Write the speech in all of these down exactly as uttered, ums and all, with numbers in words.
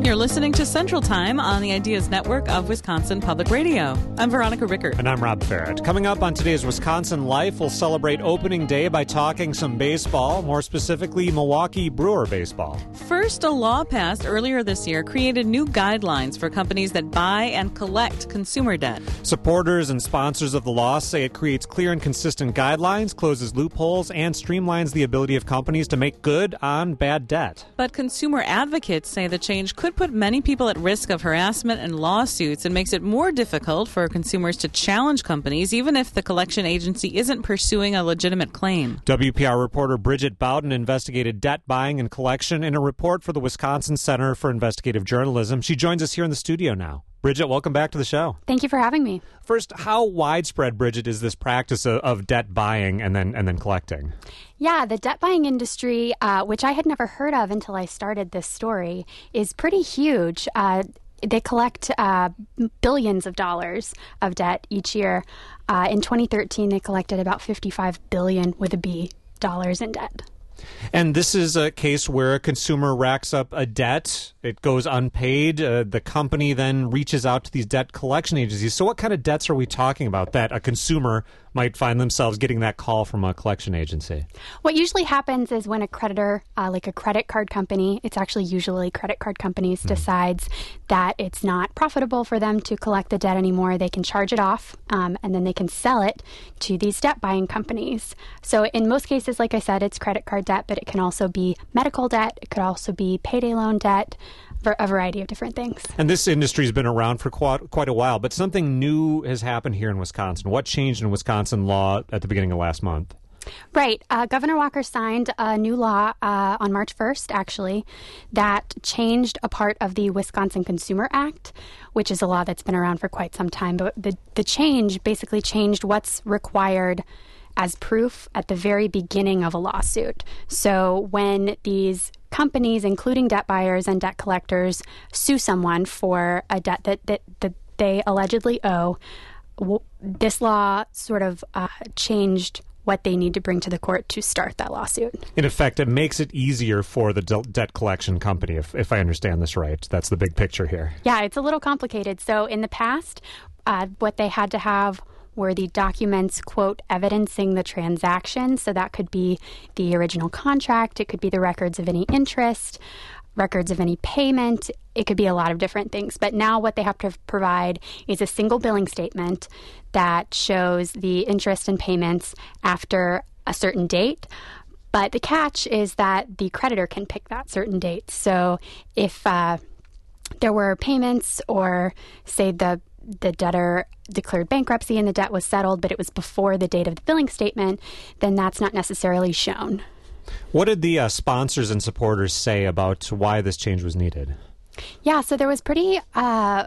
You're listening to Central Time on the Ideas Network of Wisconsin Public Radio. I'm Veronica Rickert. And I'm Rob Farrett. Coming up on today's Wisconsin Life, we'll celebrate opening day by talking some baseball, more specifically Milwaukee Brewer baseball. First, a law passed earlier this year created new guidelines for companies that buy and collect consumer debt. Supporters and sponsors of the law say it creates clear and consistent guidelines, closes loopholes, and streamlines the ability of companies to make good on bad debt. But consumer advocates say the change could put many people at risk of harassment and lawsuits and makes it more difficult for consumers to challenge companies, even if the collection agency isn't pursuing a legitimate claim. W P R reporter Bridget Bowden investigated debt buying and collection in a report for the Wisconsin Center for Investigative Journalism. She joins us here in the studio now. Bridget, welcome back to the show. Thank you for having me. First, how widespread, Bridget, is this practice of, of debt buying and then and then collecting? Yeah, the debt buying industry, uh, which I had never heard of until I started this story, is pretty huge. Uh, they collect uh, billions of dollars of debt each year. Uh, in twenty thirteen, they collected about fifty-five billion with a B dollars in debt. And this is a case where a consumer racks up a debt, it goes unpaid, uh, the company then reaches out to these debt collection agencies. So what kind of debts are we talking about that a consumer might find themselves getting that call from a collection agency? What usually happens is when a creditor, uh, like a credit card company, it's actually usually credit card companies, mm. decides that it's not profitable for them to collect the debt anymore, they can charge it off, um, and then they can sell it to these debt buying companies. So in most cases, like I said, it's credit card debt, but it can also be medical debt. It could also be payday loan debt, for a variety of different things. And this industry has been around for quite, quite a while, but something new has happened here in Wisconsin. What changed in Wisconsin law at the beginning of last month? Right. Uh, Governor Walker signed a new law uh, on March first, actually, that changed a part of the Wisconsin Consumer Act, which is a law that's been around for quite some time. But the, the change basically changed what's required as proof at the very beginning of a lawsuit. So when these companies, including debt buyers and debt collectors, sue someone for a debt that, that, that they allegedly owe, w- this law sort of uh, changed what they need to bring to the court to start that lawsuit. In effect, it makes it easier for the de- debt collection company, if, if I understand this right. That's the big picture here. Yeah, it's a little complicated. So in the past, uh, what they had to have were the documents, quote, evidencing the transaction. So that could be the original contract. It could be the records of any interest, records of any payment. It could be a lot of different things. But now what they have to provide is a single billing statement that shows the interest and payments after a certain date. But the catch is that the creditor can pick that certain date. So if uh, there were payments, or say the the debtor declared bankruptcy and the debt was settled, but it was before the date of the billing statement, then that's not necessarily shown. What did the uh, sponsors and supporters say about why this change was needed? Yeah, so there was pretty uh,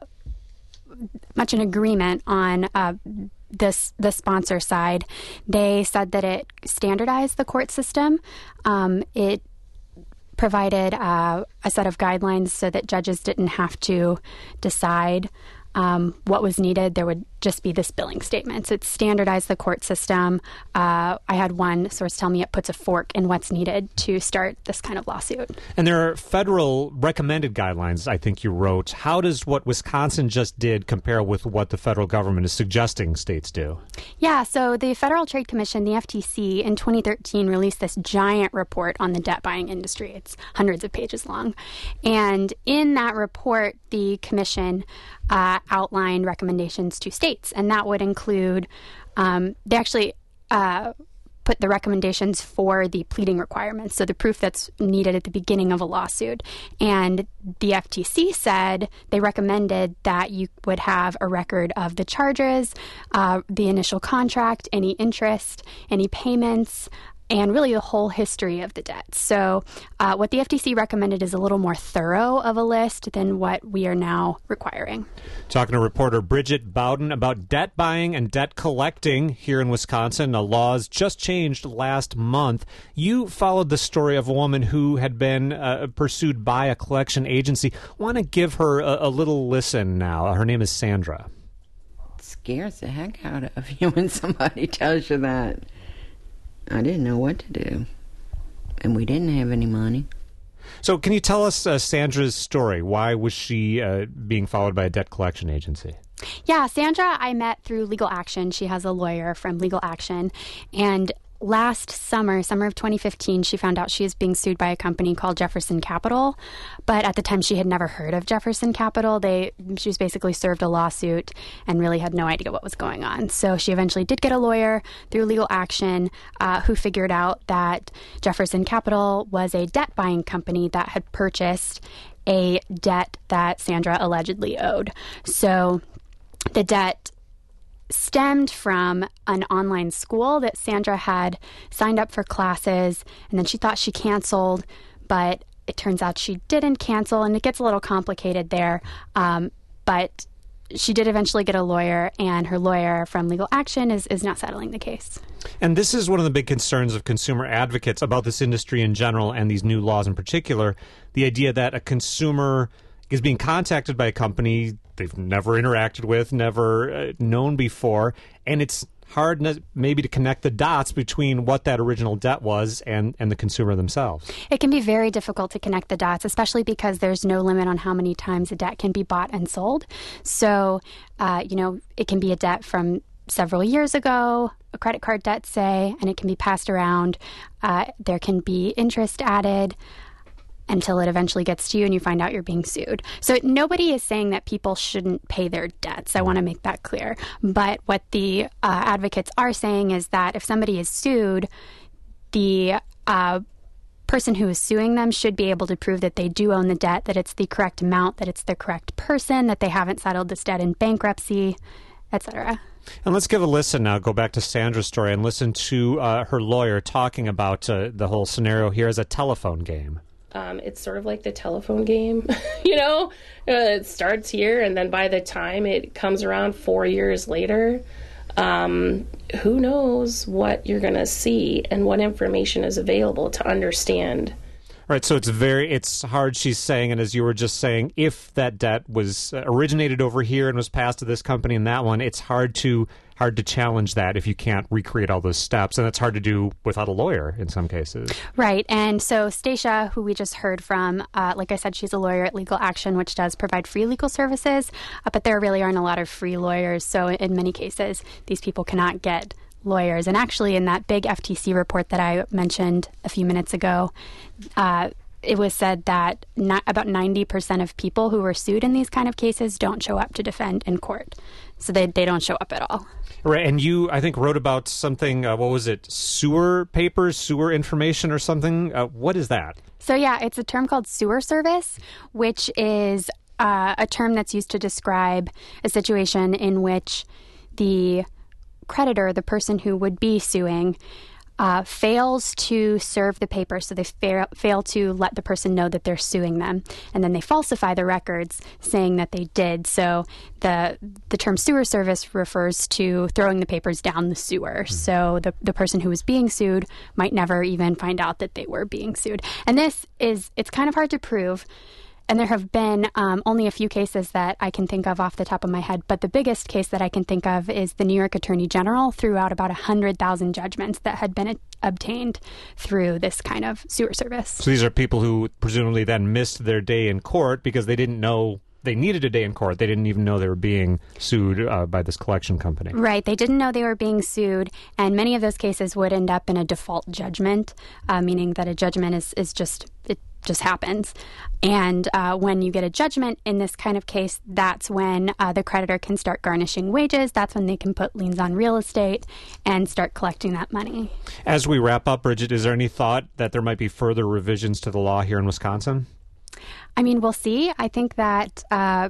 much an agreement on uh, this the sponsor side. They said that it standardized the court system. Um, it provided uh, a set of guidelines so that judges didn't have to decide Um, what was needed. There would just be this billing statement. So it standardized the court system. Uh, I had one source tell me it puts a fork in what's needed to start this kind of lawsuit. And there are federal recommended guidelines, I think you wrote. How does what Wisconsin just did compare with what the federal government is suggesting states do? Yeah, so the Federal Trade Commission, the F T C, in twenty thirteen released this giant report on the debt buying industry. It's hundreds of pages long. And in that report, the commission uh, outlined recommendations to states, and that would include, um, they actually uh, put the recommendations for the pleading requirements, so the proof that's needed at the beginning of a lawsuit. And the F T C said they recommended that you would have a record of the charges, uh, the initial contract, any interest, any payments, and really the whole history of the debt. So uh, what the F T C recommended is a little more thorough of a list than what we are now requiring. Talking to reporter Bridget Bowden about debt buying and debt collecting here in Wisconsin. The laws just changed last month. You followed the story of a woman who had been uh, pursued by a collection agency. I want to give her a, a little listen now. Her name is Sandra. It scares the heck out of you when somebody tells you that. I didn't know what to do, and we didn't have any money. So can you tell us uh, Sandra's story? Why was she uh, being followed by a debt collection agency? Yeah, Sandra I met through Legal Action. She has a lawyer from Legal Action. And last summer, summer of twenty fifteen, she found out she was being sued by a company called Jefferson Capital. But at the time, she had never heard of Jefferson Capital. They, she was basically served a lawsuit and really had no idea what was going on. So she eventually did get a lawyer through Legal Action uh, who figured out that Jefferson Capital was a debt buying company that had purchased a debt that Sandra allegedly owed. So the debt stemmed from an online school that Sandra had signed up for classes, and then she thought she canceled, but it turns out she didn't cancel, and it gets a little complicated there. Um, but she did eventually get a lawyer, and her lawyer from Legal Action is, is now settling the case. And this is one of the big concerns of consumer advocates about this industry in general and these new laws in particular, the idea that a consumer is being contacted by a company they've never interacted with, never uh, known before, and it's hard ne- maybe to connect the dots between what that original debt was and, and the consumer themselves. It can be very difficult to connect the dots, especially because there's no limit on how many times a debt can be bought and sold. So, uh, you know, it can be a debt from several years ago, a credit card debt, say, and it can be passed around. Uh, there can be interest added until it eventually gets to you and you find out you're being sued. So nobody is saying that people shouldn't pay their debts. I want to make that clear. But what the uh, advocates are saying is that if somebody is sued, the uh, person who is suing them should be able to prove that they do own the debt, that it's the correct amount, that it's the correct person, that they haven't settled this debt in bankruptcy, et cetera. And let's give a listen now, go back to Sandra's story and listen to uh, her lawyer talking about uh, the whole scenario here as a telephone game. Um, it's sort of like the telephone game, you know, uh, it starts here and then by the time it comes around four years later, um, who knows what you're going to see and what information is available to understand. Right, so it's very, it's hard, she's saying, and as you were just saying, if that debt was uh, originated over here and was passed to this company and that one, it's hard to hard to challenge that if you can't recreate all those steps, and it's hard to do without a lawyer in some cases. Right, and so Stacia, who we just heard from, uh, like I said, she's a lawyer at Legal Action, which does provide free legal services, uh, but there really aren't a lot of free lawyers, so in many cases, these people cannot get lawyers. And actually, in that big F T C report that I mentioned a few minutes ago, uh, it was said that not, about ninety percent of people who were sued in these kind of cases don't show up to defend in court. So they, they don't show up at all. Right, and you, I think, wrote about something, uh, what was it, sewer papers, sewer information or something? Uh, what is that? So yeah, it's a term called sewer service, which is uh, a term that's used to describe a situation in which the creditor, the person who would be suing, uh, fails to serve the paper. So they fail, fail to let the person know that they're suing them. And then they falsify the records saying that they did. So the the term sewer service refers to throwing the papers down the sewer. Mm-hmm. So the, the person who was being sued might never even find out that they were being sued. And this is, it's kind of hard to prove. And there have been um, only a few cases that I can think of off the top of my head. But the biggest case that I can think of is the New York Attorney General threw out about one hundred thousand judgments that had been a- obtained through this kind of sewer service. So these are people who presumably then missed their day in court because they didn't know they needed a day in court. They didn't even know they were being sued uh, by this collection company. Right. They didn't know they were being sued. And many of those cases would end up in a default judgment, uh, meaning that a judgment is, is just... It, just happens. And uh, when you get a judgment in this kind of case, that's when uh, the creditor can start garnishing wages. That's when they can put liens on real estate and start collecting that money. As we wrap up, Bridget, is there any thought that there might be further revisions to the law here in Wisconsin? I mean, we'll see. I think that uh,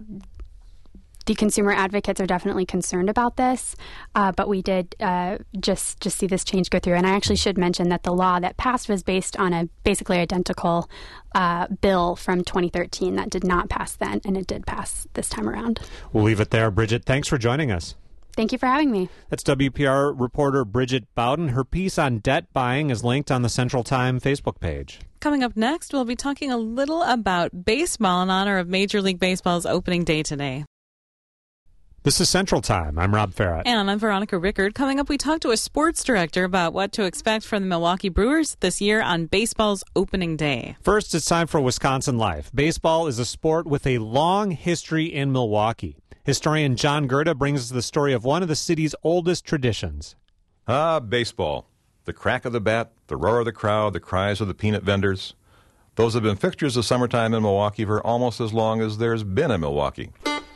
the consumer advocates are definitely concerned about this, uh, but we did uh, just just see this change go through. And I actually should mention that the law that passed was based on a basically identical uh, bill from twenty thirteen that did not pass then, and it did pass this time around. We'll leave it there. Bridget, thanks for joining us. Thank you for having me. That's W P R reporter Bridget Bowden. Her piece on debt buying is linked on the Central Time Facebook page. Coming up next, we'll be talking a little about baseball in honor of Major League Baseball's opening day today. This is Central Time. I'm Rob Farrett. And I'm Veronica Rickard. Coming up, we talk to a sports director about what to expect from the Milwaukee Brewers this year on baseball's opening day. First, it's time for Wisconsin Life. Baseball is a sport with a long history in Milwaukee. Historian John Gerda brings us the story of one of the city's oldest traditions. Ah, baseball. The crack of the bat, the roar of the crowd, the cries of the peanut vendors. Those have been fixtures of summertime in Milwaukee for almost as long as there's been a Milwaukee.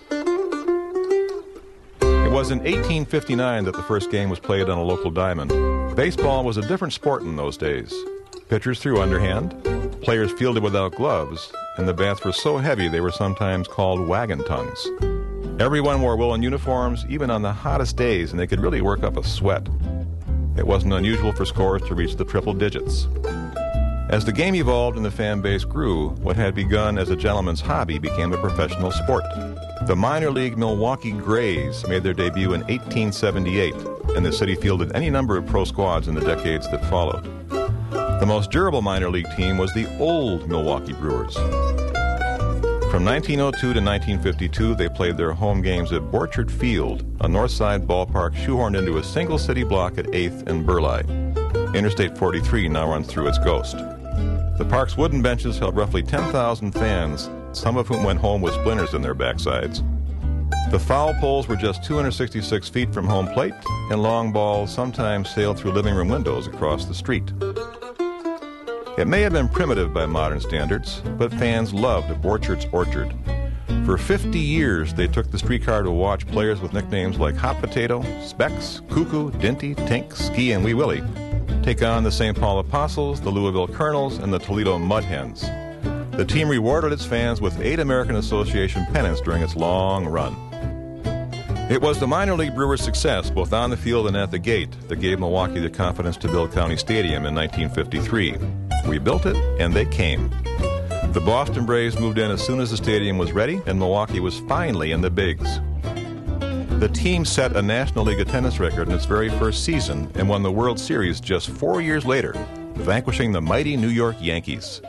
It was in eighteen fifty-nine that the first game was played on a local diamond. Baseball was a different sport in those days. Pitchers threw underhand, players fielded without gloves, and the bats were so heavy they were sometimes called wagon tongues. Everyone wore woolen uniforms, even on the hottest days, and they could really work up a sweat. It wasn't unusual for scores to reach the triple digits. As the game evolved and the fan base grew, what had begun as a gentleman's hobby became a professional sport. The minor league Milwaukee Grays made their debut in eighteen seventy-eight, and the city fielded any number of pro squads in the decades that followed. The most durable minor league team was the old Milwaukee Brewers. From nineteen oh two to nineteen fifty-two, they played their home games at Borchard Field, a north side ballpark shoehorned into a single city block at eighth and Burleigh. Interstate forty-three now runs through its ghost. The park's wooden benches held roughly ten thousand fans, some of whom went home with splinters in their backsides. The foul poles were just two hundred sixty-six feet from home plate, and long balls sometimes sailed through living room windows across the street. It may have been primitive by modern standards, but fans loved Borchard's Orchard. For fifty years, they took the streetcar to watch players with nicknames like Hot Potato, Specs, Cuckoo, Dinty, Tink, Ski, and Wee Willie take on the Saint Paul Apostles, the Louisville Colonels, and the Toledo Mud Hens. The team rewarded its fans with eight American Association pennants during its long run. It was the minor league Brewers' success, both on the field and at the gate, that gave Milwaukee the confidence to build County Stadium in nineteen fifty-three. We built it, and they came. The Boston Braves moved in as soon as the stadium was ready, and Milwaukee was finally in the bigs. The team set a National League attendance record in its very first season and won the World Series just four years later, vanquishing the mighty New York Yankees.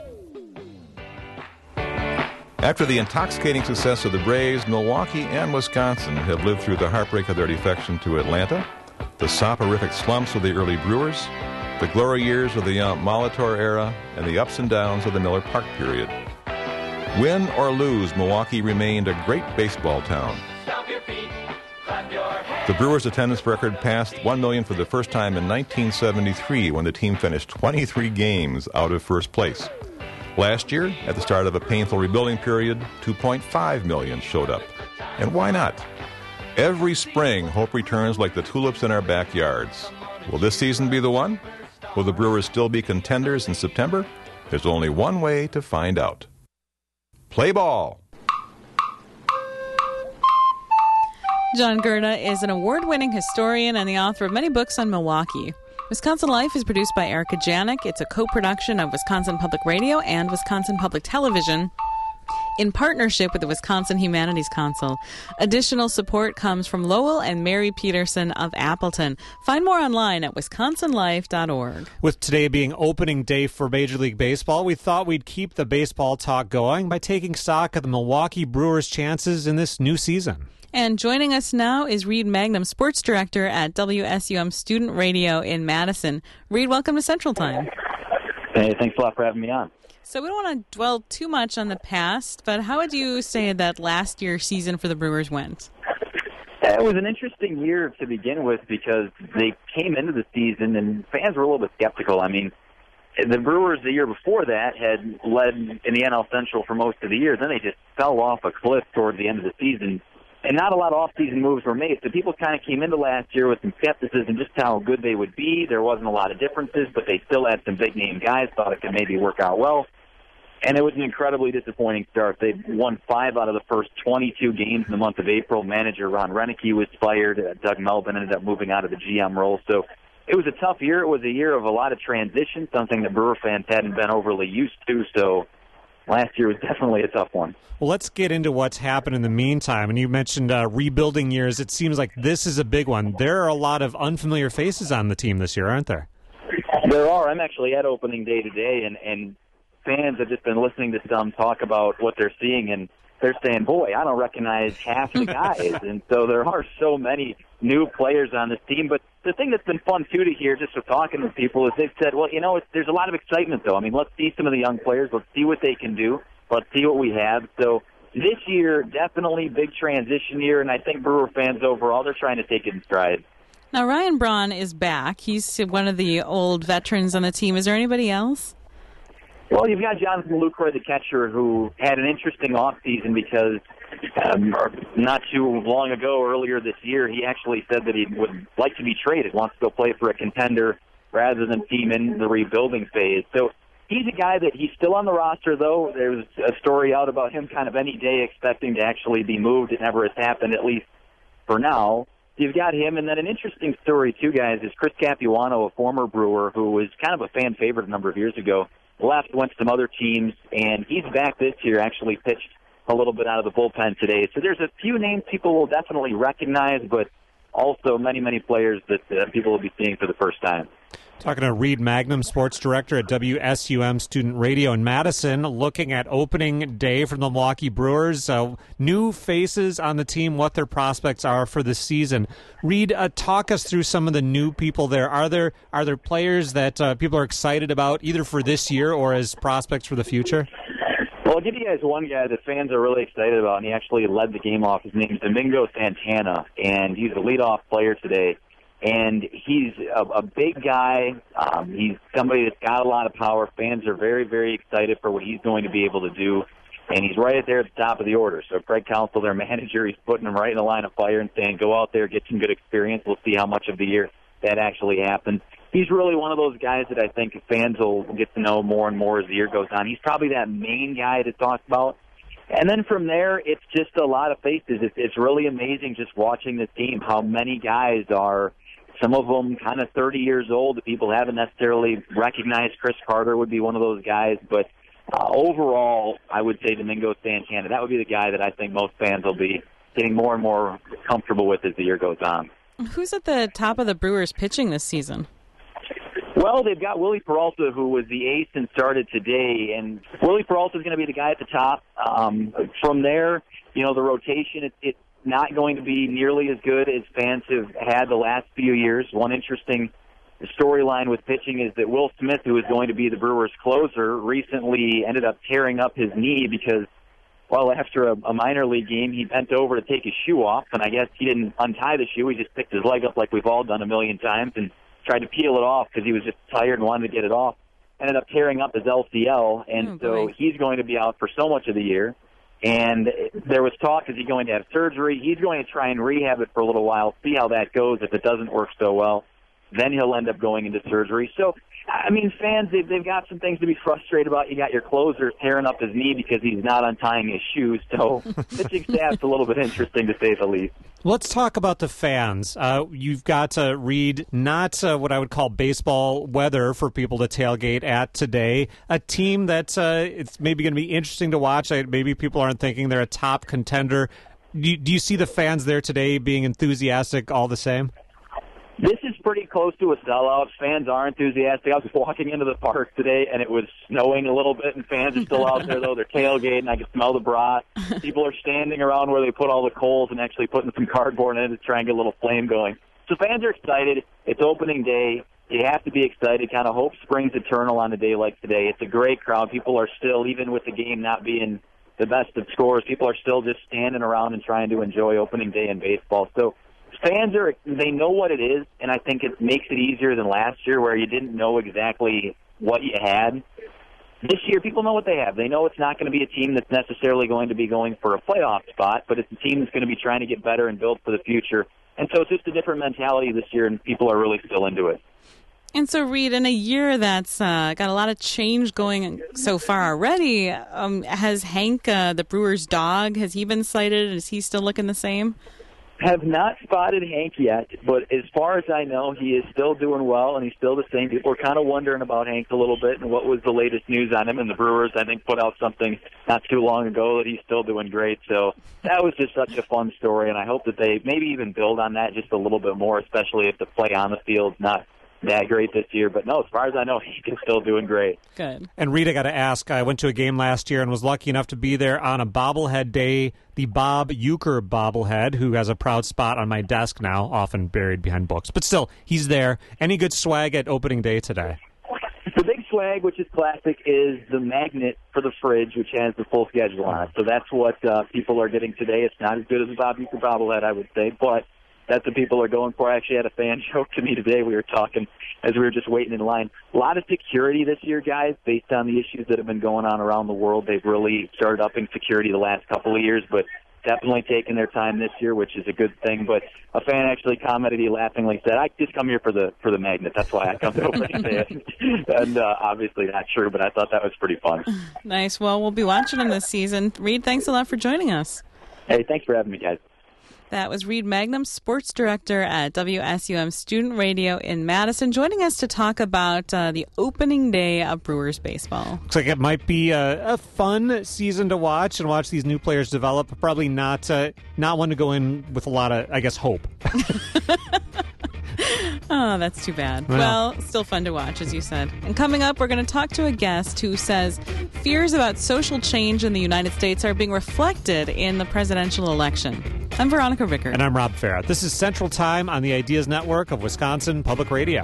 After the intoxicating success of the Braves, Milwaukee and Wisconsin have lived through the heartbreak of their defection to Atlanta, the soporific slumps of the early Brewers, the glory years of the Yount Molitor era, and the ups and downs of the Miller Park period. Win or lose, Milwaukee remained a great baseball town. The Brewers' attendance record passed one million for the first time in nineteen seventy-three when the team finished twenty-three games out of first place. Last year, at the start of a painful rebuilding period, two point five million showed up. And why not? Every spring, hope returns like the tulips in our backyards. Will this season be the one? Will the Brewers still be contenders in September? There's only one way to find out. Play ball! John Gerda is an award-winning historian and the author of many books on Milwaukee. Wisconsin Life is produced by Erica Janik. It's a co-production of Wisconsin Public Radio and Wisconsin Public Television in partnership with the Wisconsin Humanities Council. Additional support comes from Lowell and Mary Peterson of Appleton. Find more online at wisconsin life dot org. With today being opening day for Major League Baseball, we thought we'd keep the baseball talk going by taking stock of the Milwaukee Brewers' chances in this new season. And joining us now is Reed Magnum, sports director at W S U M Student Radio in Madison. Reed, welcome to Central Time. Hey, thanks a lot for having me on. So we don't want to dwell too much on the past, but how would you say that last year's season for the Brewers went? It was an interesting year to begin with because they came into the season and fans were a little bit skeptical. I mean, the Brewers the year before that had led in the N L Central for most of the year. Then they just fell off a cliff toward the end of the season. And not a lot of off-season moves were made, so people kind of came into last year with some skepticism just how good they would be. There wasn't a lot of differences, but they still had some big-name guys, thought it could maybe work out well. And it was an incredibly disappointing start. They won five out of the first twenty-two games in the month of April. Manager Ron Renicky was fired. Uh, Doug Melvin ended up moving out of the G M role. So it was a tough year. It was a year of a lot of transition, something that Brewer fans hadn't been overly used to. So last year was definitely a tough one. Well, let's get into what's happened in the meantime. And you mentioned uh, rebuilding years. It seems like this is a big one. There are a lot of unfamiliar faces on the team this year, aren't there? There are. I'm actually at opening day today, and, and fans have just been listening to some talk about what they're seeing. And they're saying, boy, I don't recognize half the guys. And so there are so many new players on this team. But the thing that's been fun, too, to hear just with talking to people is they've said, well, you know, it's, there's a lot of excitement, though. I mean, let's see some of the young players. Let's see what they can do. Let's see what we have. So this year, definitely big transition year, and I think Brewer fans overall, they're trying to take it in stride. Now, Ryan Braun is back. He's one of the old veterans on the team. Is there anybody else? Well, you've got Jonathan Lucroy, the catcher, who had an interesting offseason because um, not too long ago, earlier this year, he actually said that he would like to be traded, wants to go play for a contender rather than team in the rebuilding phase. So he's a guy that he's still on the roster, though. There's a story out about him kind of any day expecting to actually be moved. It never has happened, at least for now. You've got him, and then an interesting story, too, guys, is Chris Capuano, a former Brewer who was kind of a fan favorite a number of years ago, left, went to some other teams, and he's back this year, actually pitched a little bit out of the bullpen today. So there's a few names people will definitely recognize, but also many, many players that uh, people will be seeing for the first time. Talking to Reed Magnum, sports director at W S U M Student Radio in Madison, looking at opening day for the Milwaukee Brewers. Uh, new faces on the team, what their prospects are for the season. Reed, uh, talk us through some of the new people there. Are there are there players that uh, people are excited about, either for this year or as prospects for the future? Well, I'll give you guys one guy that fans are really excited about, and he actually led the game off. His name is Domingo Santana, and he's a leadoff player today. And he's a, a big guy. Um, he's somebody that's got a lot of power. Fans are very, very excited for what he's going to be able to do. And he's right there at the top of the order. So Craig Counsell, their manager, he's putting him right in the line of fire and saying, go out there, get some good experience. We'll see how much of the year that actually happens. He's really one of those guys that I think fans will get to know more and more as the year goes on. He's probably that main guy to talk about. And then from there, it's just a lot of faces. It's, it's really amazing just watching the team, how many guys are, some of them kind of thirty years old that people haven't necessarily recognized. Chris Carter would be one of those guys. But uh, overall, I would say Domingo Santana. That would be the guy that I think most fans will be getting more and more comfortable with as the year goes on. Who's at the top of the Brewers pitching this season? Well, they've got Willie Peralta, who was the ace and started today. And Willie Peralta is going to be the guy at the top. Um, from there, you know, the rotation, it, it not going to be nearly as good as fans have had the last few years. One interesting storyline with pitching is that Will Smith, who is going to be the Brewers' closer, recently ended up tearing up his knee because, well, after a, a minor league game, he bent over to take his shoe off, and I guess he didn't untie the shoe. He just picked his leg up like we've all done a million times and tried to peel it off because he was just tired and wanted to get it off. Ended up tearing up his L C L, and oh, so boy. he's going to be out for so much of the year. And there was talk, is he going to have surgery? He's going to try and rehab it for a little while, see how that goes. If it doesn't work so well, then he'll end up going into surgery. So, I mean, fans, they've, they've got some things to be frustrated about. You got your closer tearing up his knee because he's not untying his shoes. So, pitching staff's a little bit interesting, to say the least. Let's talk about the fans. Uh, you've got to read not uh, what I would call baseball weather for people to tailgate at today. A team that uh, it's maybe going to be interesting to watch. Maybe people aren't thinking they're a top contender. Do you, do you see the fans there today being enthusiastic all the same? This is pretty close to a sellout. Fans are enthusiastic. I was walking into the park today, and it was snowing a little bit, and fans are still out there, though. They're tailgating. I can smell the brat. People are standing around where they put all the coals and actually putting some cardboard in it to try and get a little flame going. So fans are excited. It's opening day. You have to be excited. Kind of hope springs eternal on a day like today. It's a great crowd. People are still, even with the game not being the best of scores, people are still just standing around and trying to enjoy opening day in baseball. So fans are, they know what it is, and I think it makes it easier than last year where you didn't know exactly what you had. This year, people know what they have. They know it's not going to be a team that's necessarily going to be going for a playoff spot, but it's a team that's going to be trying to get better and build for the future. And so it's just a different mentality this year, and people are really still into it. And so, Reed, in a year that's uh, got a lot of change going so far already, um, has Hank, uh, the Brewers' dog, has he been sighted? Is he still looking the same? Have not spotted Hank yet, but as far as I know, he is still doing well, and he's still the same. People are kind of wondering about Hank a little bit and what was the latest news on him. And the Brewers, I think, put out something not too long ago that he's still doing great. So that was just such a fun story, and I hope that they maybe even build on that just a little bit more, especially if the play on the field's not that great this year. But no, as far as I know, he's still doing great. Good. And Reed, I got to ask, I went to a game last year and was lucky enough to be there on a bobblehead day, the Bob Uecker bobblehead, who has a proud spot on my desk now, often buried behind books. But still, he's there. Any good swag at opening day today? The big swag, which is classic, is the magnet for the fridge, which has the full schedule on it. So that's what uh, people are getting today. It's not as good as the Bob Uecker bobblehead, I would say, but that's what people are going for. I actually had a fan joke to me today. We were talking as we were just waiting in line. A lot of security this year, guys, based on the issues that have been going on around the world. They've really started upping security the last couple of years, but definitely taking their time this year, which is a good thing. But a fan actually commented, he laughingly said, I just come here for the for the magnet. That's why I come to opening day. And uh, obviously not true, but I thought that was pretty fun. Nice. Well, we'll be watching him this season. Reed, thanks a lot for joining us. Hey, thanks for having me, guys. That was Reed Magnum, sports director at W S U M Student Radio in Madison, joining us to talk about uh, the opening day of Brewers baseball. Looks like it might be a, a fun season to watch and watch these new players develop. Probably not uh, not one to go in with a lot of, I guess, hope. Oh, that's too bad. Well, well, still fun to watch, as you said. And coming up, we're going to talk to a guest who says fears about social change in the United States are being reflected in the presidential election. I'm Veronica Rickard. And I'm Rob Farrah. This is Central Time on the Ideas Network of Wisconsin Public Radio.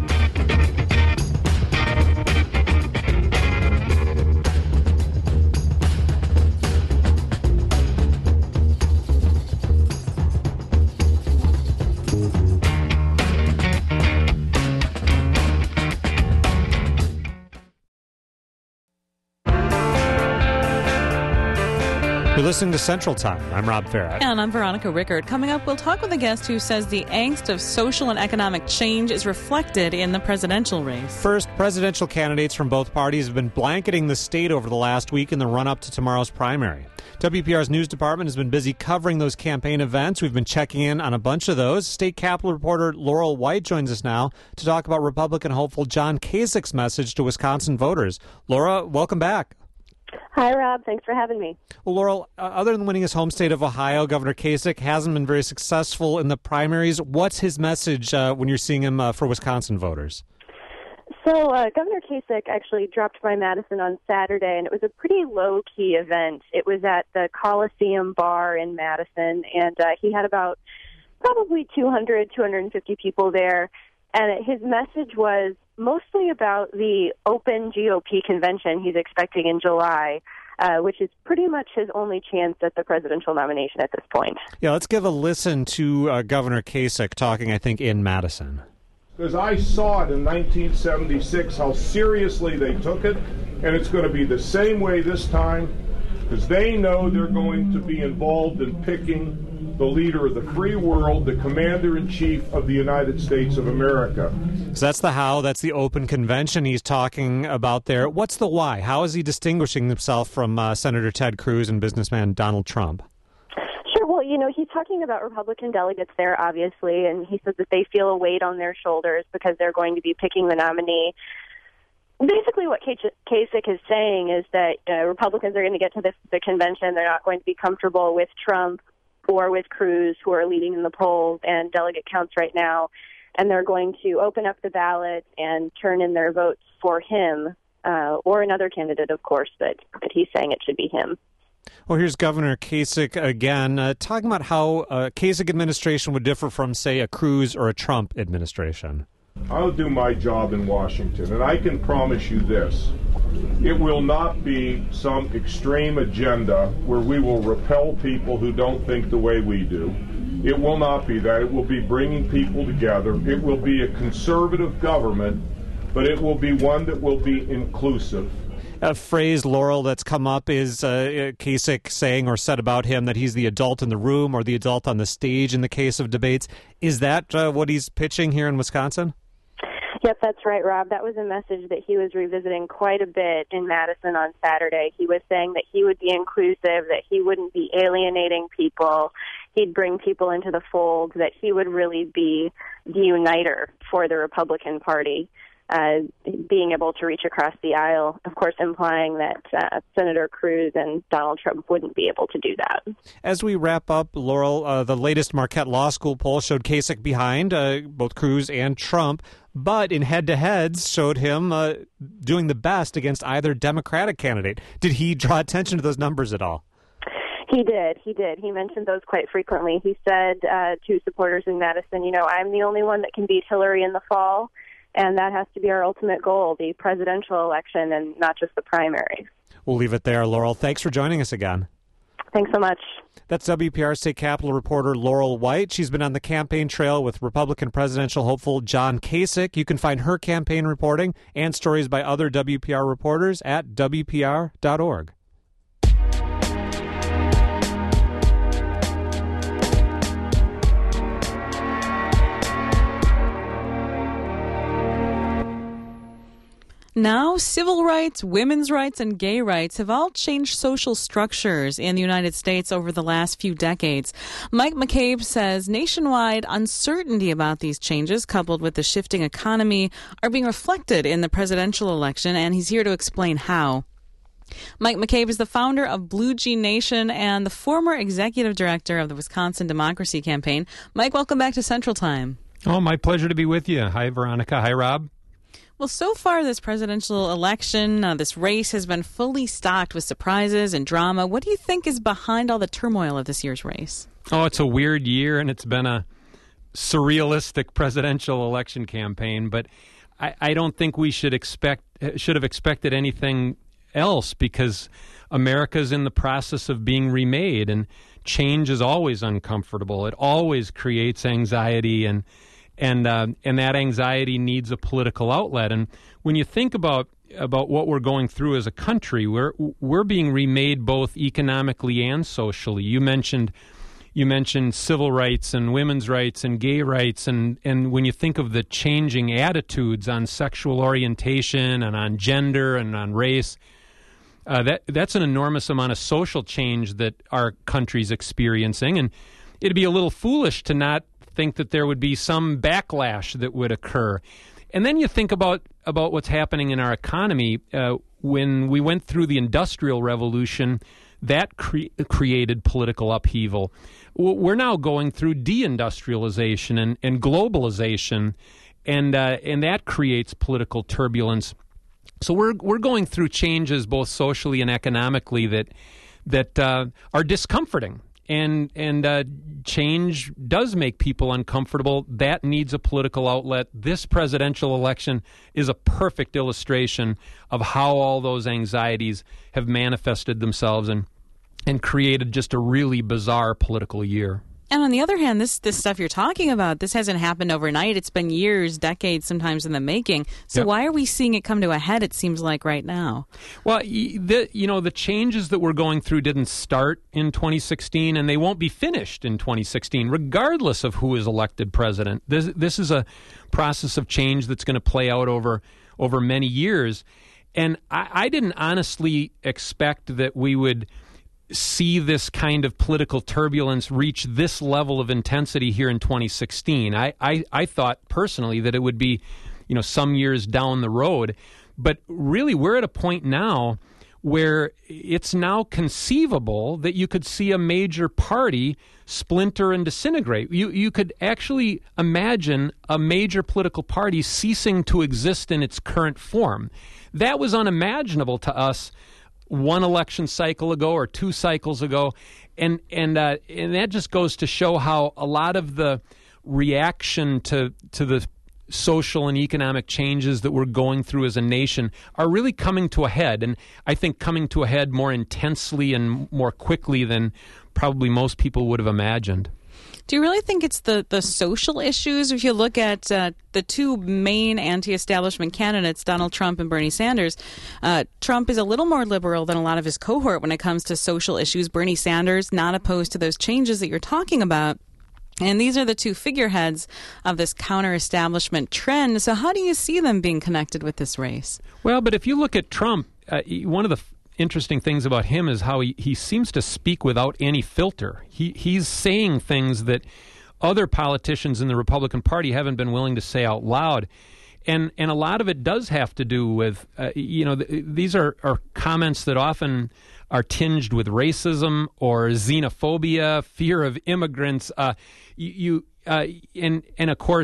You're listening to Central Time. I'm Rob Farrah. And I'm Veronica Rickard. Coming up, we'll talk with a guest who says the angst of social and economic change is reflected in the presidential race. First, presidential candidates from both parties have been blanketing the state over the last week in the run-up to tomorrow's primary. W P R's news department has been busy covering those campaign events. We've been checking in on a bunch of those. State Capitol reporter Laurel White joins us now to talk about Republican hopeful John Kasich's message to Wisconsin voters. Laura, welcome back. Hi, Rob. Thanks for having me. Well, Laurel, uh, other than winning his home state of Ohio, Governor Kasich hasn't been very successful in the primaries. What's his message uh, when you're seeing him uh, for Wisconsin voters? So uh, Governor Kasich actually dropped by Madison on Saturday, and it was a pretty low-key event. It was at the Coliseum Bar in Madison, and uh, he had about probably two hundred, two hundred fifty people there. And his message was mostly about the open G O P convention he's expecting in July, uh, which is pretty much his only chance at the presidential nomination at this point. Yeah, let's give a listen to uh, Governor Kasich talking, I think, in Madison. Because I saw it in nineteen seventy-six, how seriously they took it, and it's going to be the same way this time, because they know they're going to be involved in picking the leader of the free world, the commander-in-chief of the United States of America. So that's the how, that's the open convention he's talking about there. What's the why? How is he distinguishing himself from uh, Senator Ted Cruz and businessman Donald Trump? Sure. Well, you know, he's talking about Republican delegates there, obviously, and he says that they feel a weight on their shoulders because they're going to be picking the nominee. Basically, what Kasich is saying is that uh, Republicans are going to get to this, the convention. They're not going to be comfortable with Trump or with Cruz, who are leading in the polls and delegate counts right now, and they're going to open up the ballot and turn in their votes for him, uh, or another candidate, of course, but, but he's saying it should be him. Well, here's Governor Kasich again, uh, talking about how a Kasich administration would differ from, say, a Cruz or a Trump administration. I'll do my job in Washington, and I can promise you this. It will not be some extreme agenda where we will repel people who don't think the way we do. It will not be that. It will be bringing people together. It will be a conservative government, but it will be one that will be inclusive. A phrase, Laurel, that's come up is uh, Kasich saying or said about him that he's the adult in the room or the adult on the stage in the case of debates. Is that uh, what he's pitching here in Wisconsin? Yep, that's right, Rob. That was a message that he was revisiting quite a bit in Madison on Saturday. He was saying that he would be inclusive, that he wouldn't be alienating people, he'd bring people into the fold, that he would really be the uniter for the Republican Party, uh, being able to reach across the aisle, of course implying that uh, Senator Cruz and Donald Trump wouldn't be able to do that. As we wrap up, Laurel, uh, the latest Marquette Law School poll showed Kasich behind uh, both Cruz and Trump. but in head-to-heads showed him uh, doing the best against either Democratic candidate. Did he draw attention to those numbers at all? He did. He did. He mentioned those quite frequently. He said uh, to supporters in Madison, you know, I'm the only one that can beat Hillary in the fall, and that has to be our ultimate goal, the presidential election and not just the primaries. We'll leave it there, Laurel. Thanks for joining us again. Thanks so much. That's W P R State Capitol reporter Laurel White. She's been on the campaign trail with Republican presidential hopeful John Kasich. You can find her campaign reporting and stories by other W P R reporters at W P R dot org. Now, civil rights, women's rights, and gay rights have all changed social structures in the United States over the last few decades. Mike McCabe says nationwide uncertainty about these changes, coupled with the shifting economy, are being reflected in the presidential election, and he's here to explain how. Mike McCabe is the founder of Blue Jean Nation and the former executive director of the Wisconsin Democracy Campaign. Mike, welcome back to Central Time. Oh, my pleasure to be with you. Hi, Veronica. Hi, Rob. Well, so far this presidential election, uh, this race has been fully stocked with surprises and drama. What do you think is behind all the turmoil of this year's race? Oh, it's a weird year, and it's been a surrealistic presidential election campaign. But I, I don't think we should expect should have expected anything else, because America's in the process of being remade, and change is always uncomfortable. It always creates anxiety, and And uh, and that anxiety needs a political outlet. And when you think about about what we're going through as a country, we're we're being remade both economically and socially. You mentioned you mentioned civil rights and women's rights and gay rights, and, and when you think of the changing attitudes on sexual orientation and on gender and on race, uh, that that's an enormous amount of social change that our country's experiencing. And it'd be a little foolish to not think that there would be some backlash that would occur. And then you think about, about what's happening in our economy. Uh, when we went through the Industrial Revolution, that cre- created political upheaval. We're now going through deindustrialization and, and globalization, and uh, and that creates political turbulence. So we're we're going through changes both socially and economically that that uh, are discomforting. And and uh, change does make people uncomfortable. That needs a political outlet. This presidential election is a perfect illustration of how all those anxieties have manifested themselves and and created just a really bizarre political year. And on the other hand, this this stuff you're talking about, this hasn't happened overnight. It's been years, decades, sometimes in the making. So Yep. why are we seeing it come to a head, it seems like, right now? Well, y- the, you know, the changes that we're going through didn't start in twenty sixteen, and they won't be finished in twenty sixteen, regardless of who is elected president. This, this is a process of change that's going to play out over over many years. And I, I didn't honestly expect that we would see this kind of political turbulence reach this level of intensity here in twenty sixteen. I, I, I thought personally that it would be, you know, some years down the road. But really, we're at a point now where it's now conceivable that you could see a major party splinter and disintegrate. You, you could actually imagine a major political party ceasing to exist in its current form. That was unimaginable to us one election cycle ago or two cycles ago, and and uh, and that just goes to show how a lot of the reaction to to the social and economic changes that we're going through as a nation are really coming to a head, and I think coming to a head more intensely and more quickly than probably most people would have imagined. Do you really think it's the, the social issues? If you look at uh, the two main anti-establishment candidates, Donald Trump and Bernie Sanders, uh, Trump is a little more liberal than a lot of his cohort when it comes to social issues. Bernie Sanders, not opposed to those changes that you're talking about. And these are the two figureheads of this counter-establishment trend. So how do you see them being connected with this race? Well, but if you look at Trump, uh, one of the f- interesting things about him is how he, he seems to speak without any filter. He he's saying things that other politicians in the Republican Party haven't been willing to say out loud. And and a lot of it does have to do with, uh, you know, th- these are, are comments that often are tinged with racism or xenophobia, fear of immigrants. Uh, you, you uh, and and of course,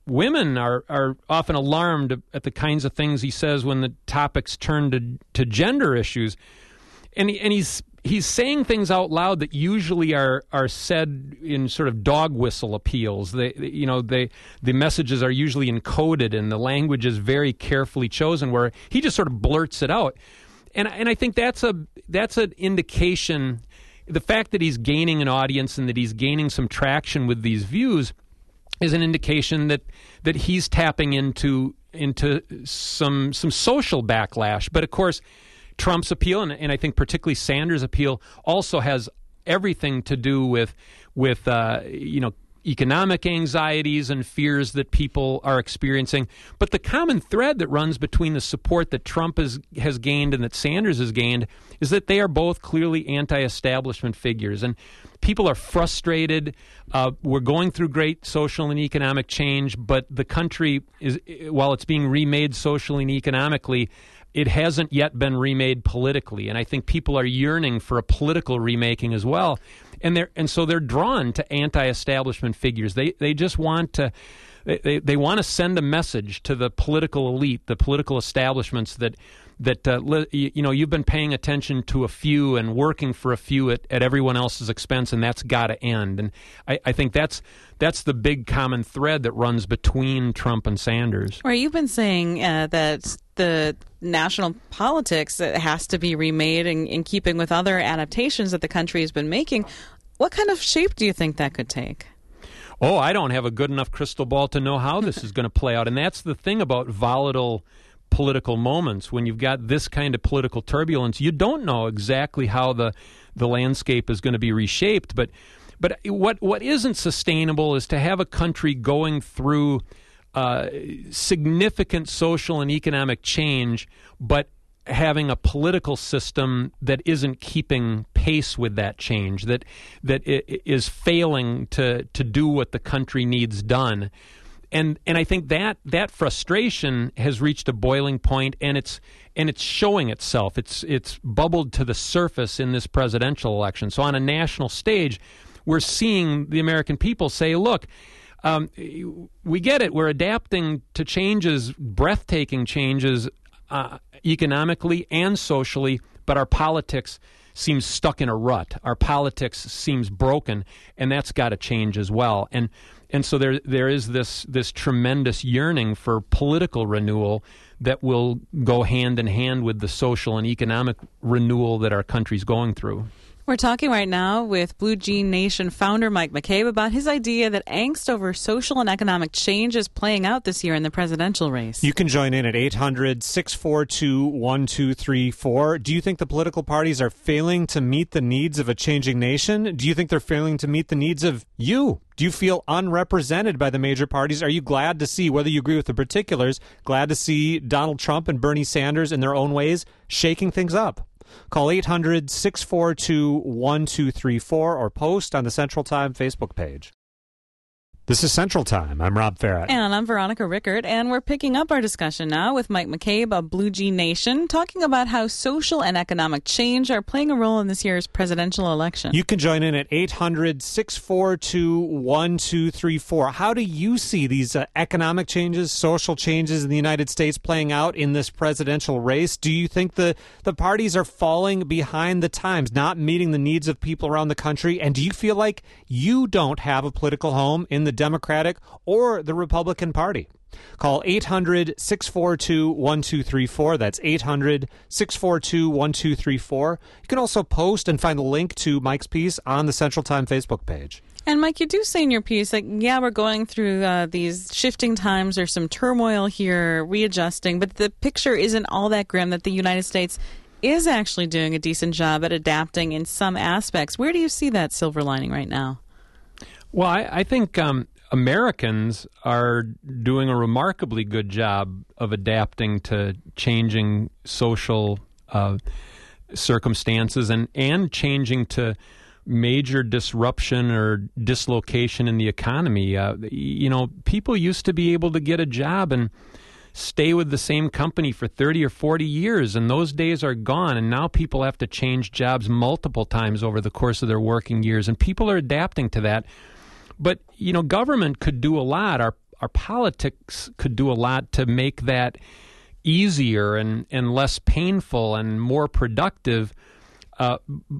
women are, are often alarmed at the kinds of things he says when the topics turn to to gender issues, and he, and he's he's saying things out loud that usually are are said in sort of dog whistle appeals. They you know they the messages are usually encoded and the language is very carefully chosen, where he just sort of blurts it out, and and I think that's a that's an indication. The fact that he's gaining an audience and that he's gaining some traction with these views is an indication that that he's tapping into into some some social backlash. But of course, Trump's appeal, and, and I think particularly Sanders' appeal, also has everything to do with with uh, you know economic anxieties and fears that people are experiencing. But the common thread that runs between the support that Trump has, has gained and that Sanders has gained is that they are both clearly anti-establishment figures. And people are frustrated. Uh, we're going through great social and economic change, but the country, is, while it's being remade socially and economically, it hasn't yet been remade politically. And I think people are yearning for a political remaking as well. And they're and so they're drawn to anti-establishment figures. They they just want to they, they want to send a message to the political elite, the political establishments that that uh, you know you've been paying attention to a few and working for a few at, at everyone else's expense, and that's got to end. And I, I think that's that's the big common thread that runs between Trump and Sanders. Right, you've been saying uh, that the national politics has to be remade in, in keeping with other adaptations that the country has been making. What kind of shape do you think that could take? Oh, I don't have a good enough crystal ball to know how this is going to play out. And that's the thing about volatile political moments. When you've got this kind of political turbulence, you don't know exactly how the, the landscape is going to be reshaped. But but what what isn't sustainable is to have a country going through uh, significant social and economic change, but having a political system that isn't keeping pace with that change, that that is failing to to do what the country needs done. And and I think that that frustration has reached a boiling point, and it's and it's showing itself. It's it's bubbled to the surface in this presidential election. So on a national stage, we're seeing the American people say, look, um, we get it. We're adapting to changes, breathtaking changes, uh, economically and socially, but our politics seems stuck in a rut. Our politics seems broken, and that's got to change as well. And and so there there is this this tremendous yearning for political renewal that will go hand in hand with the social and economic renewal that our country's going through. We're talking right now with Blue Jean Nation founder Mike McCabe about his idea that angst over social and economic change is playing out this year in the presidential race. You can join in at eight hundred, six four two, one two three four. Do you think the political parties are failing to meet the needs of a changing nation? Do you think they're failing to meet the needs of you? Do you feel unrepresented by the major parties? Are you glad to see, whether you agree with the particulars, glad to see Donald Trump and Bernie Sanders in their own ways shaking things up? Call eight hundred, six four two, one two three four or post on the Central Time Facebook page. This is Central Time. I'm Rob Farrett. And I'm Veronica Rickert, and we're picking up our discussion now with Mike McCabe of Blue Jean Nation, talking about how social and economic change are playing a role in this year's presidential election. You can join in at eight hundred, six four two, one two three four. How do you see these uh, economic changes, social changes in the United States playing out in this presidential race? Do you think the, the parties are falling behind the times, not meeting the needs of people around the country? And do you feel like you don't have a political home in the Democratic or the Republican Party? Call eight hundred, six four two, one two three four. That's eight hundred, six four two, one two three four. You can also post and find a link to Mike's piece on the Central Time Facebook page. And Mike, you do say in your piece, like, yeah, we're going through uh, these shifting times. There's some turmoil here, readjusting, but the picture isn't all that grim, that the United States is actually doing a decent job at adapting in some aspects. Where do you see that silver lining right now? Well, I, I think um, Americans are doing a remarkably good job of adapting to changing social uh, circumstances and, and changing to major disruption or dislocation in the economy. Uh, you know, people used to be able to get a job and stay with the same company for thirty or forty years, and those days are gone, and now people have to change jobs multiple times over the course of their working years, and people are adapting to that. But, you know, government could do a lot. Our our politics could do a lot to make that easier and, and less painful and more productive uh,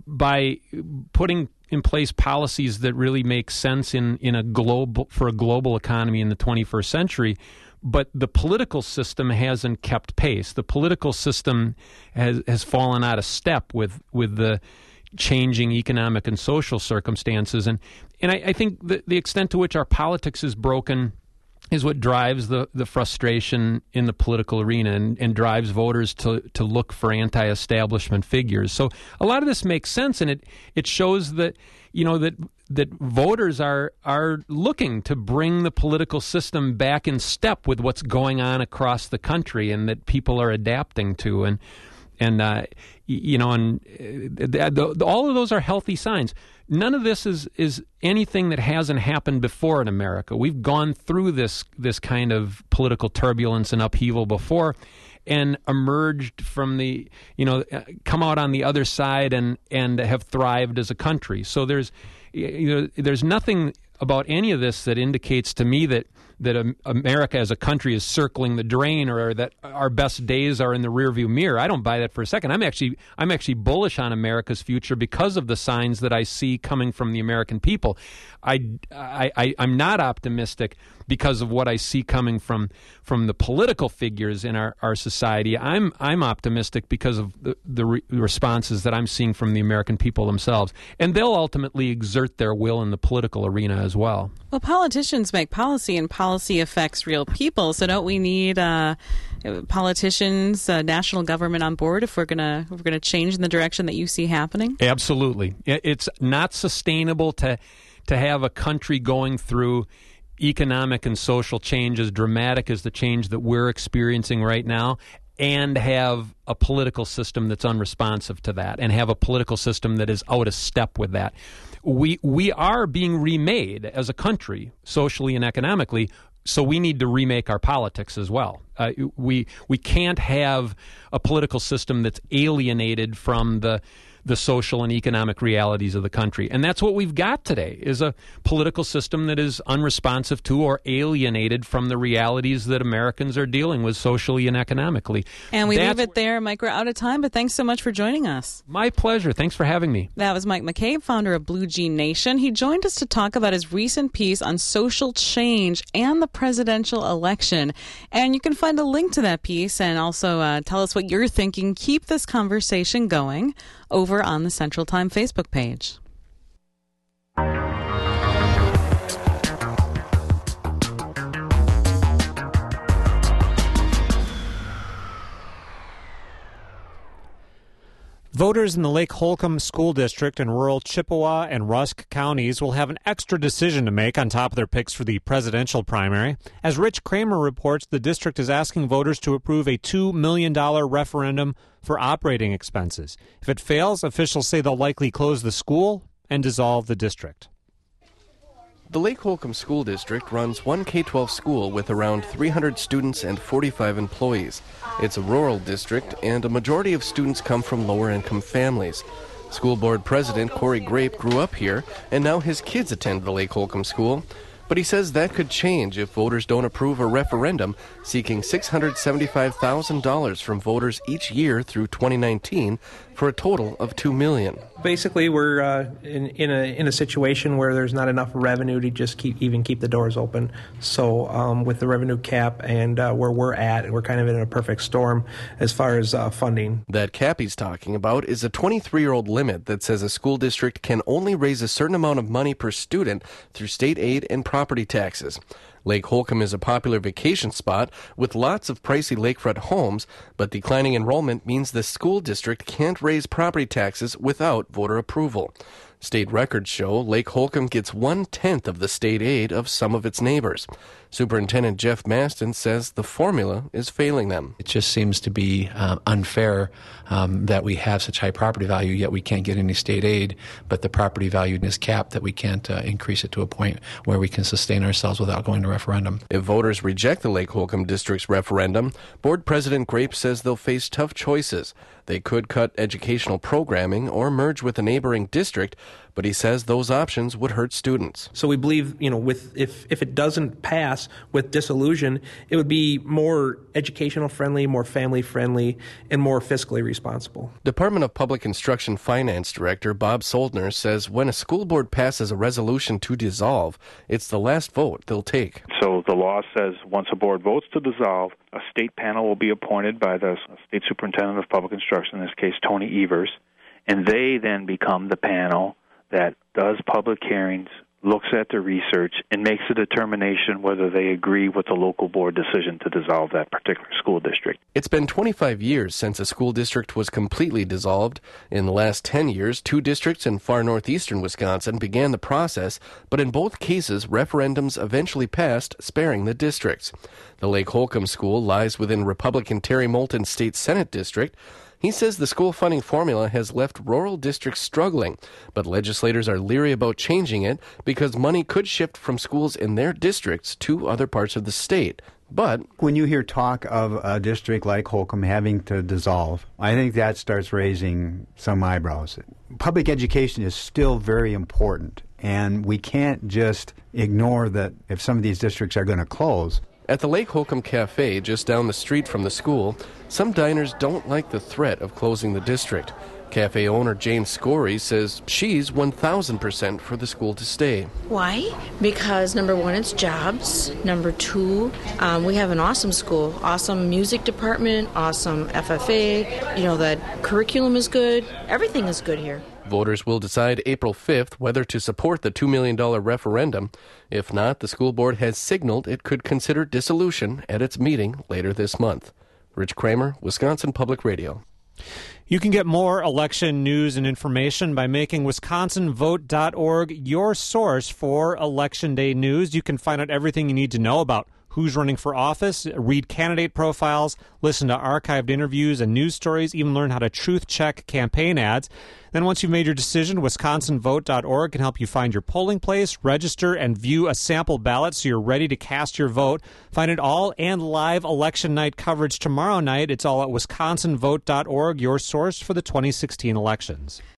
by putting in place policies that really make sense in, in a global for a global economy in the twenty-first century. But the political system hasn't kept pace. The political system has, has fallen out of step with with the changing economic and social circumstances. And and I, I think the, the extent to which our politics is broken is what drives the, the frustration in the political arena and, and drives voters to, to look for anti-establishment figures. So a lot of this makes sense, and it, it shows that, you know, that that voters are are looking to bring the political system back in step with what's going on across the country, and that people are adapting to. And and uh, you know, and uh, the, the, all of those are healthy signs. None of this is is anything that hasn't happened before in America. We've gone through this this kind of political turbulence and upheaval before, and emerged from the, you know, come out on the other side and and have thrived as a country. So there's, you know, there's nothing about any of this that indicates to me that that America as a country is circling the drain, or that our best days are in the rearview mirror. I don't buy that for a second. I'm actually I'm actually bullish on America's future because of the signs that I see coming from the American people. I, I, I I'm not optimistic because of what I see coming from from the political figures in our, our society. I'm I'm optimistic because of the, the re- responses that I'm seeing from the American people themselves, and they'll ultimately exert their will in the political arena as well. Well, politicians make policy, and policy affects real people. So don't we need uh, politicians, uh, national government on board if we're gonna if we're gonna change in the direction that you see happening? Absolutely, it's not sustainable to to have a country going through economic and social change as dramatic as the change that we're experiencing right now, and have a political system that's unresponsive to that, and have a political system that is out of step with that. We we are being remade as a country, socially and economically, so we need to remake our politics as well. Uh, we we can't have a political system that's alienated from the the social and economic realities of the country. And that's what we've got today, is a political system that is unresponsive to or alienated from the realities that Americans are dealing with socially and economically. And we That's leave it there. Mike, we're out of time, but thanks so much for joining us. My pleasure. Thanks for having me. That was Mike McCabe, founder of Blue Jean Nation. He joined us to talk about his recent piece on social change and the presidential election. And you can find a link to that piece, and also uh, tell us what you're thinking. Keep this conversation going over on the Central Time Facebook page. Voters in the Lake Holcomb School District in rural Chippewa and Rusk counties will have an extra decision to make on top of their picks for the presidential primary. As Rich Kramer reports, the district is asking voters to approve a two million dollars referendum for operating expenses. If it fails, officials say they'll likely close the school and dissolve the district. The Lake Holcomb School District runs one K twelve school with around three hundred students and forty-five employees. It's a rural district, and a majority of students come from lower-income families. School board president Corey Grape grew up here, and now his kids attend the Lake Holcomb School. But he says that could change if voters don't approve a referendum seeking six hundred seventy-five thousand dollars from voters each year through twenty nineteen for a total of two million dollars. Basically, we're uh, in, in a in a situation where there's not enough revenue to just keep even keep the doors open. So um, with the revenue cap and uh, where we're at, we're kind of in a perfect storm as far as uh, funding. That cap he's talking about is a twenty-three-year-old limit that says a school district can only raise a certain amount of money per student through state aid and property taxes. Lake Holcomb is a popular vacation spot with lots of pricey lakefront homes, but declining enrollment means the school district can't raise property taxes without voter approval. State records show Lake Holcomb gets one-tenth of the state aid of some of its neighbors. Superintendent Jeff Maston says the formula is failing them. It just seems to be uh, unfair um, that we have such high property value, yet we can't get any state aid, but the property value is capped that we can't uh, increase it to a point where we can sustain ourselves without going to referendum. If voters reject the Lake Holcomb District's referendum, Board President Grape says they'll face tough choices. They could cut educational programming or merge with a neighboring district, but he says those options would hurt students. So we believe, you know, with if, if it doesn't pass, pass with dissolution, it would be more educational friendly, more family friendly, and more fiscally responsible. Department of Public Instruction Finance Director Bob Soldner says when a school board passes a resolution to dissolve, it's the last vote they'll take. So the law says once a board votes to dissolve, a state panel will be appointed by the state superintendent of public instruction, in this case Tony Evers, and they then become the panel that does public hearings, looks at the research, and makes a determination whether they agree with the local board decision to dissolve that particular school district. It's been twenty-five years since a school district was completely dissolved. In the last ten years, two districts in far northeastern Wisconsin began the process, but in both cases, referendums eventually passed, sparing the districts. The Lake Holcomb School lies within Republican Terry Moulton's state Senate district. He says the school funding formula has left rural districts struggling, but legislators are leery about changing it because money could shift from schools in their districts to other parts of the state. But when you hear talk of a district like Holcomb having to dissolve, I think that starts raising some eyebrows. Public education is still very important, and we can't just ignore that if some of these districts are going to close. At the Lake Holcomb Cafe, just down the street from the school, some diners don't like the threat of closing the district. Cafe owner Jane Scory says she's one thousand percent for the school to stay. Why? Because number one, it's jobs. Number two, um, we have an awesome school, awesome music department, awesome F F A. You know, the curriculum is good. Everything is good here. Voters will decide April fifth whether to support the two million dollars referendum. If not, the school board has signaled it could consider dissolution at its meeting later this month. Rich Kramer, Wisconsin Public Radio. You can get more election news and information by making Wisconsin Vote dot org your source for Election Day news. You can find out everything you need to know about who's running for office, read candidate profiles, listen to archived interviews and news stories, even learn how to truth-check campaign ads. Then once you've made your decision, Wisconsin Vote dot org can help you find your polling place, register, and view a sample ballot so you're ready to cast your vote. Find it all and live election night coverage tomorrow night. It's all at Wisconsin Vote dot org, your source for the twenty sixteen elections.